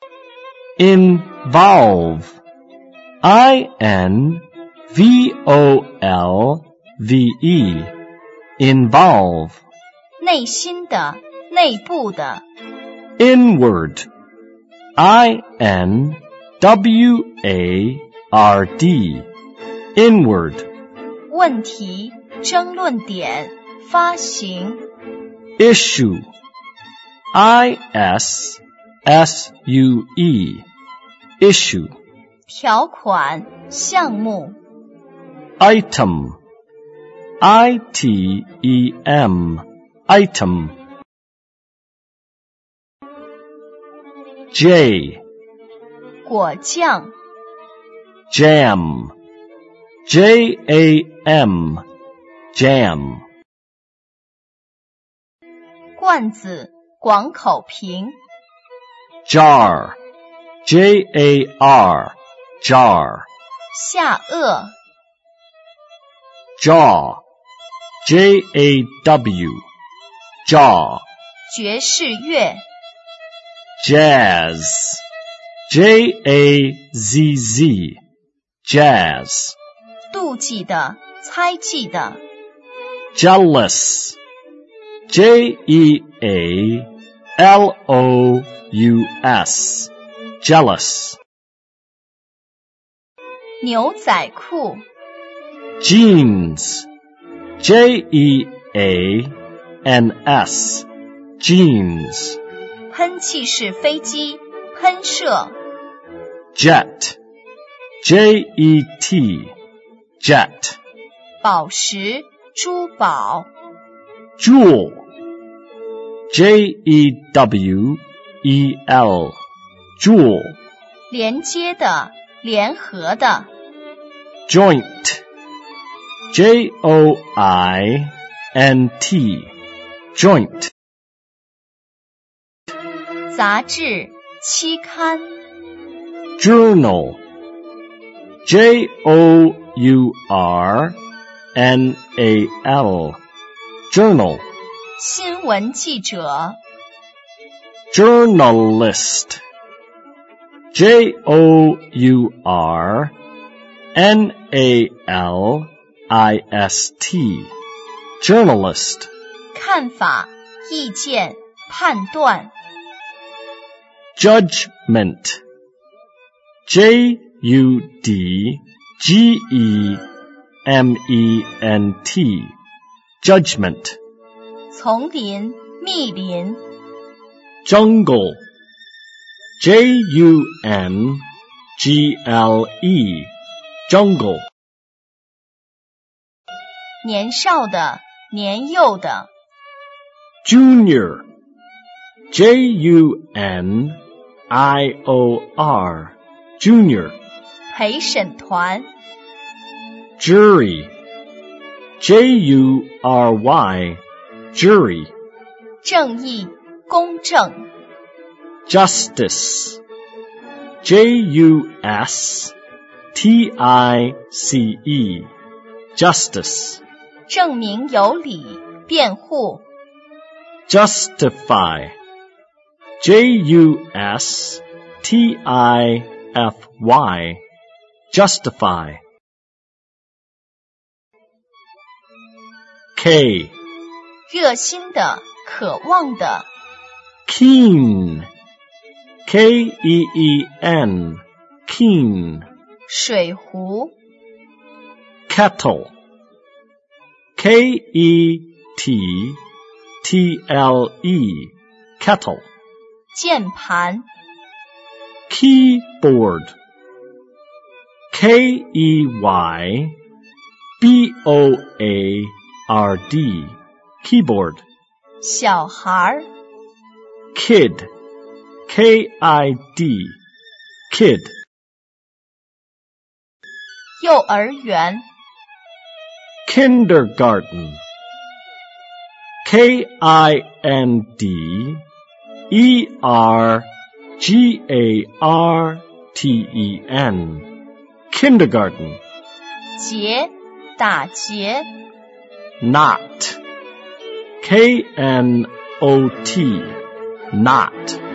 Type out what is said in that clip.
Involve. I-N-V-O-L-V-E. Involve. 内心的，内部的。 Inward. I-N-W-A-R-D. Inward. 问题，争论点，发行。 Issue. I-S-S-U-E. Issue. 条款，项目。 Item. I-T-E-M. Item. J. 果酱。 Jam. J-A-M. Jam. 罐子，广口瓶。 Jar. J-A-R. Jar. 下颚。 Jaw. J-A-W. Jaw. 爵士乐。 Jazz. J-A-Z-Z. Jazz. 妒忌的，猜忌的。 Jealous. J-E-A-L-O-U-S. Jealous. 牛仔裤。 Jeans. J-E-A-N-S. Jeans. 喷气式飞机，喷射。 Jet. J-E-T. Jet. 宝石，珠宝。 Jewel. J-E-W-E-L. Jewel. 连接的，联合的。 Joint. J-O-I-N-T. Joint. 杂志，期刊。 Journal. J-O-U-R-N-A-L. Journal. 新闻记者。 Journalist. J-O-U-R-N-A-L-I-S-T. Journalist. 看法，意见，判断。 Judgment. J-U-D-G-E-M-E-N-T. Judgment. 丛林，密林。 Jungle. J-U-N-G-L-E. Jungle. 年少的，年幼的。 Junior. J-U-N-I-O-R. Junior. 陪审团。 Jury. J-U-R-Y. Jury. 正义，公正。 Justice. J-U-S-T-I-C-E. Justice. 证明有理，辩护。 Justify. J-U-S-T-I-F-Y. Justify. K. 热心的，渴望的。 Keen. K-E-E-N. Keen. 水壶。 Kettle. K-E-T-T-L-E. Kettle. 键盘。 Keyboard. K-E-Y-B-O-A-R-D. Keyboard. 小孩。 Kid. K-I-D. Kid. 幼儿園。 Kindergarten. K-I-N-D-E-R-G-A-R-T-E-N. Kindergarten. 結，打結。 Knot. K-N-O-T. Knot.